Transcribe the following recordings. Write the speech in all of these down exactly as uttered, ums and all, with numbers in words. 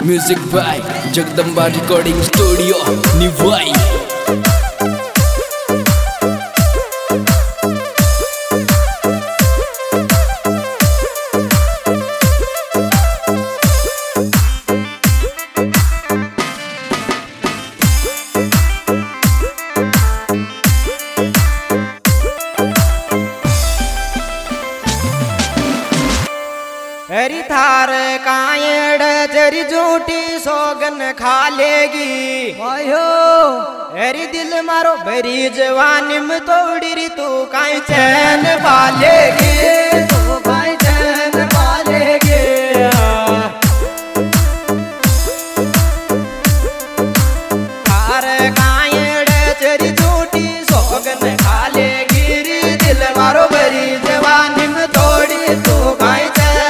Music by Jagdamba recording studio Niwai. हरी थार कायड़ तेरी झूठी सोगन खा लेगी भाइयो। हरी दिल मारो भरी जवानी में तोड़ी री तू काई चैन पालेगी, तू काई चैन पालेगी। थार कायड़ तेरी झूठी सोगन खा लेगी री दिल मारो भरी जवानी में तोड़ी तू काई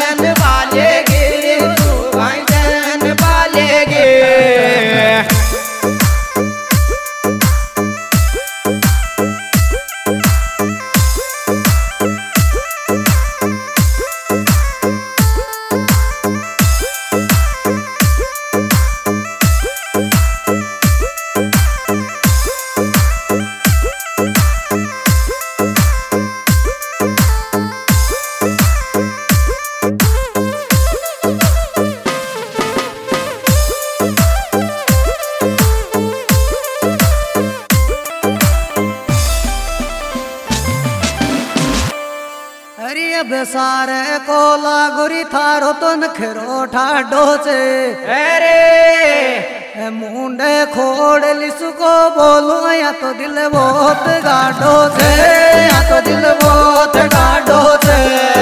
सारे को लागुरी थारो तो नखरो ठाडो से। अरे मुंडे खोड़ लिसु को बोलू या तो दिल बहुत गाढ़ो से, या तो दिल बहुत गाढ़ो से।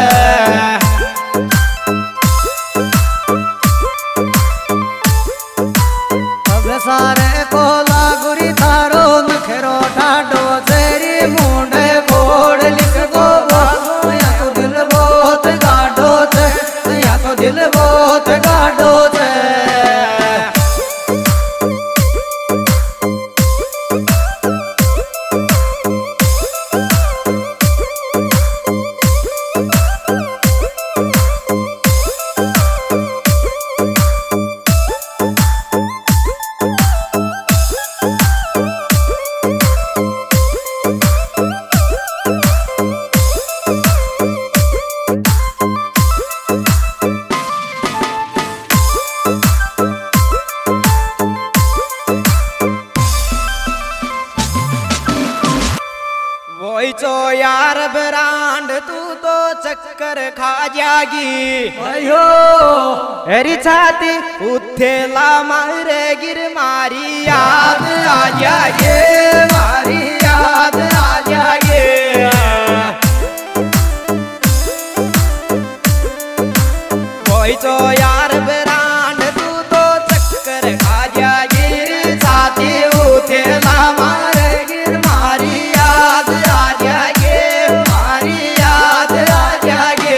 अब सारे को लागुरी थारो नखरो ठाडो से री मुंडे खोड़ लिसु को दिल बहुत गाढ़ो से। तो यार ब्रांड तू तो चक्कर खा जागी अयो। हरी छाती उथेला मारे गिर मारी याद आ जागे, मारी याद आ जागे। कोई तो यार ब्रांड तू तो चक्कर खा जागी, छाती उथेला मारे गिर मारी याद आ जागे, मारी याद आ जागे।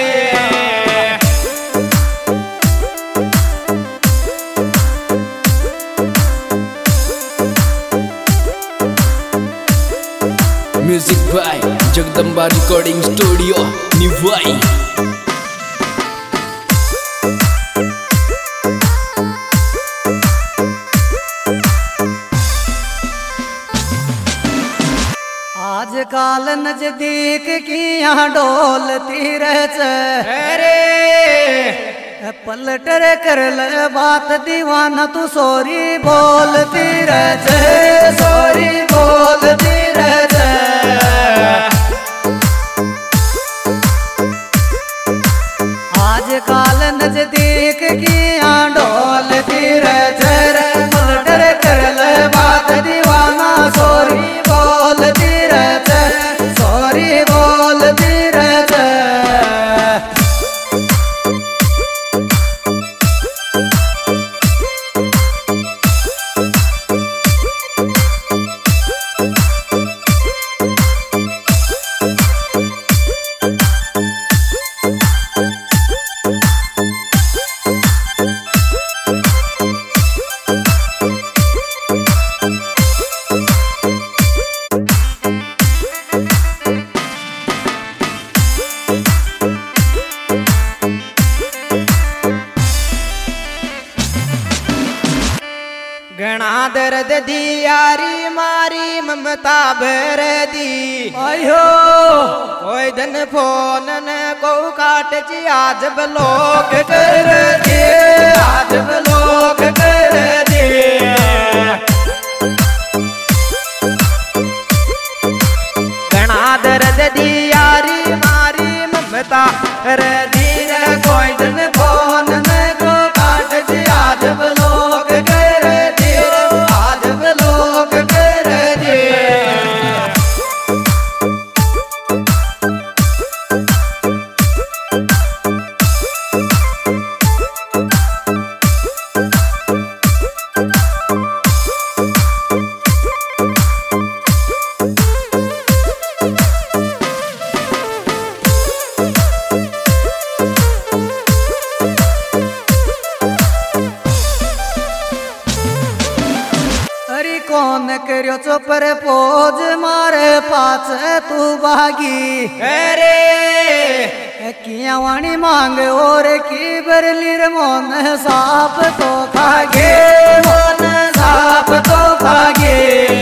Music by Jagdamba recording studio Niwai. आजकल नजदीक की यहाँ डोलती रह। अरे पलटर कर ले बात दीवाना तू सोरी बोलती रह, सोरी बोलती रह। आजकल नजदीक की यहाँ डोलती रह। पलटर कर ले बात दीवाना सोरी बोलती रह, सोरी बोलती रह। घना दर्द दी यारी मारी ममता भर दी आयो कोई दिन फोन न को काट जी आज ब्लॉक कर दे आज ब्लॉक कर दे घना दर्द दी यारी मारी ममता भर दी कोई दिन फोन न को काट जी आज ब्लॉक कर दे आज ब्लॉक कर दे कौन करियो चोपर पोज मारे पाच तू भागी अरे किया वाणी मांग और की बरलीर मोन साप तो खागे मन साप तो खागे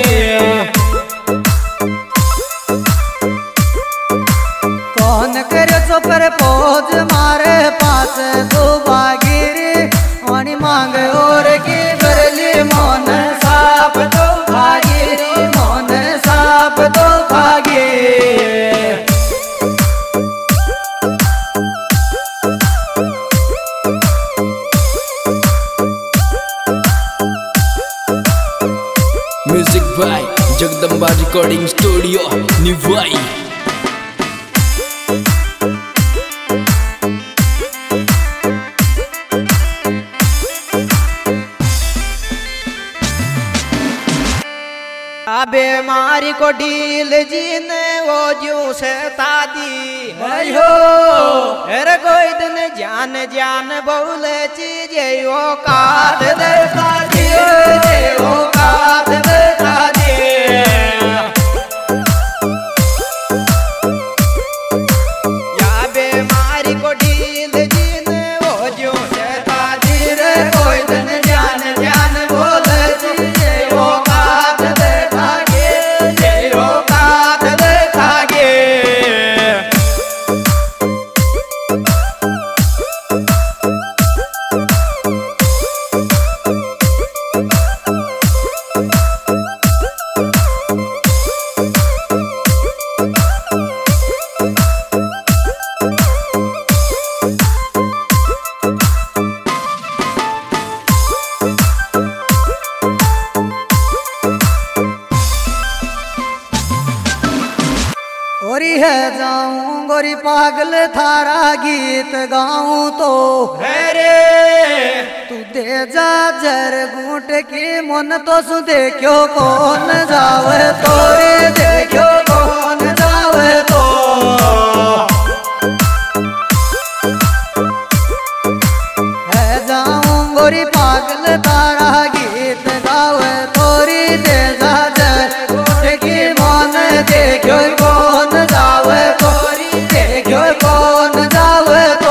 कौन करियो चोपर पोज मारे पाच तू भागी रे वाणी मांग और की बरली मोन साप तो खागे रे मोन साप तो खागे music by Jagdamba recording studio Niwai. बीमारी को ढील जीन वो जू से तादी अयो हर कोई दिन जान जान बोल चीज वो काट देखा दिए वो काट देखा दिए या बीमारी को ढील जीन वो जू से तादी रे कोई दिन जान जान बोल चीज वो काट गोरी है जाऊं गोरी पागल थारा गीत गाऊं तो अरे तू दे जा जर घूट की मन तो सु देखो कौन जावे तो रे देखो कौन जावे तो है जाऊं गोरी पागल थारा गीत गावे तोरी दे जा जर घूट की मन देखो कौन जावे तोरी देखो कौन जावे तो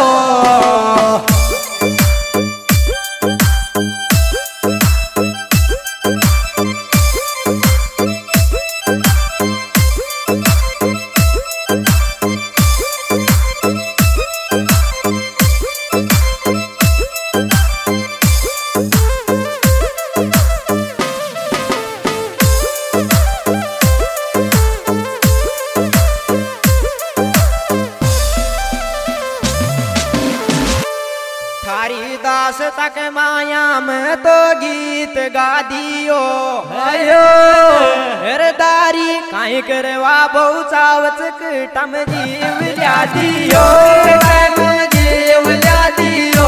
दास तक माया में तो गीत गा दियो आयो हरदारी काई करवा बहु चावच टम जीव ल्या दियो टम जीव ल्या दियो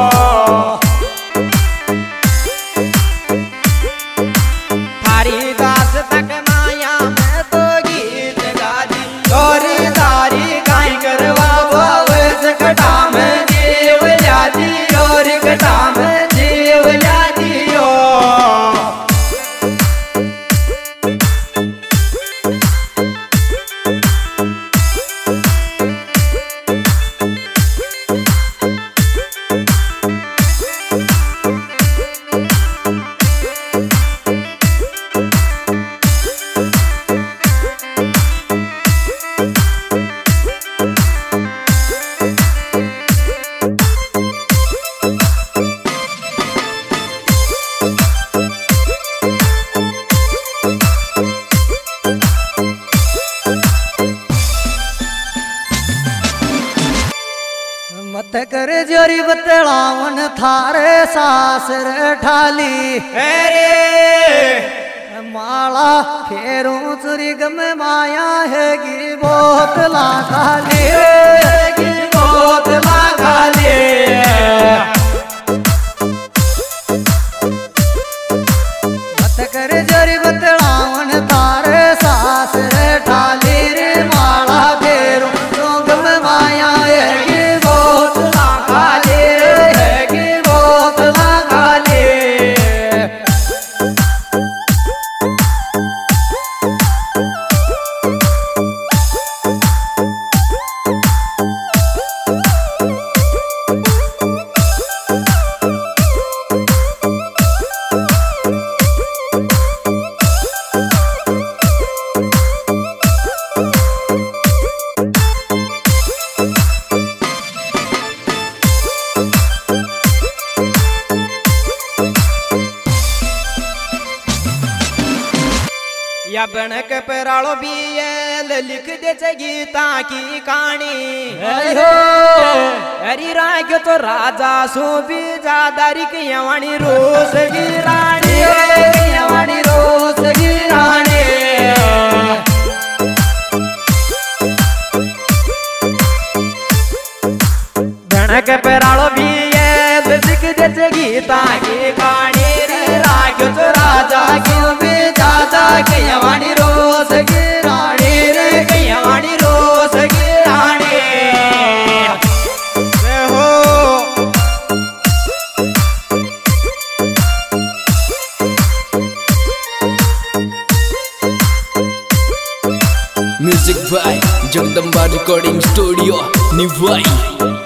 थारी दास तक माया में तो गीत गा दियो हरदारी काई करवा बहु टम जीव ल्या दियो घटा में जीव ल्या दियो जरी बतलावन थारे सासर ठाली अरे माला फेरू चुरी गम माया हैगी बहुत लाखाली हैगी बहुत लाखाली मत कर जरी बतलावन तारे सासर ठाली रे माला फेरू तो गम माया हैगी बहुत लाखाली हैगी बहुत लाखाली या बनक पेरालो बियल लिख दे गीता की कहानी हरी राग तो राजा सोबी जादारी की यवानी रोस की रानी यवानी रोस की रानी बनक पेरालो बियल लिख दे गीता की कहानी राग तो राजा सोबी जादा के यवानी रोस की रानी रे के यवानी रोस की रानी हो music by Jagdamba recording studio Niwai.